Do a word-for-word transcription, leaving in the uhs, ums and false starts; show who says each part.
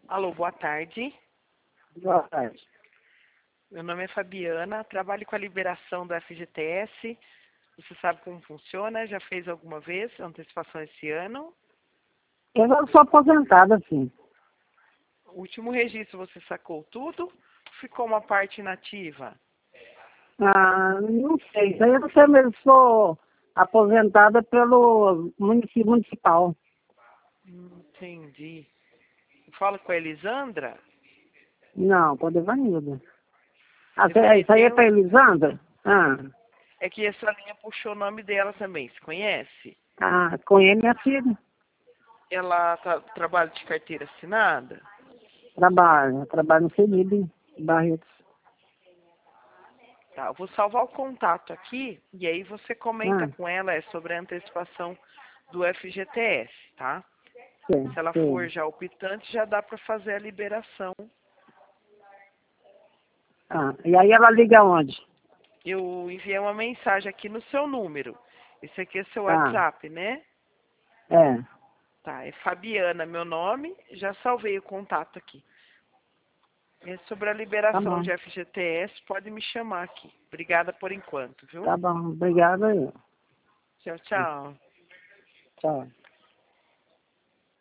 Speaker 1: Alô, boa tarde.
Speaker 2: Boa tarde.
Speaker 1: Meu nome é Fabiana, trabalho com a liberação do F G T S. Você sabe como funciona? Já fez alguma vez antecipação esse ano?
Speaker 2: Eu sou aposentada, sim.
Speaker 1: O último registro você sacou tudo? Ficou uma parte inativa?
Speaker 2: Ah, não sei. Isso aí eu não sei mesmo. Sou aposentada pelo município municipal.
Speaker 1: Hum, entendi. Fala com a Elisandra?
Speaker 2: Não, com a Devanilda. Ah,
Speaker 1: É
Speaker 2: cê- é,
Speaker 1: porque
Speaker 2: isso aí é
Speaker 1: tem...
Speaker 2: para Elisandra? Ah,
Speaker 1: É que essa linha puxou o nome dela também, você conhece?
Speaker 2: ah, conheço minha filha.
Speaker 1: Ela tá, trabalha de carteira assinada?
Speaker 2: Trabalha, trabalha no CENIB, em Barretos.
Speaker 1: Tá, eu vou salvar o contato aqui e aí você comenta
Speaker 2: Ah,
Speaker 1: com ela é sobre a antecipação do F G T S, tá?
Speaker 2: sei,
Speaker 1: Se ela for
Speaker 2: sei.
Speaker 1: já optante, já dá para fazer a liberação.
Speaker 2: Ah, e aí ela liga onde?
Speaker 1: Eu enviei uma mensagem aqui no seu número. Esse aqui é seu
Speaker 2: Ah,
Speaker 1: WhatsApp, né?
Speaker 2: é,
Speaker 1: Tá, é Fabiana meu nome, já salvei o contato aqui. É sobre a
Speaker 2: tá
Speaker 1: liberação
Speaker 2: bom,
Speaker 1: de F G T S, pode me chamar aqui. Obrigada por enquanto, viu?
Speaker 2: tá bom. Obrigada aí.
Speaker 1: Tchau, tchau.
Speaker 2: Tchau.